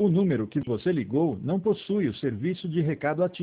O número que você ligou não possui o serviço de recado ativo.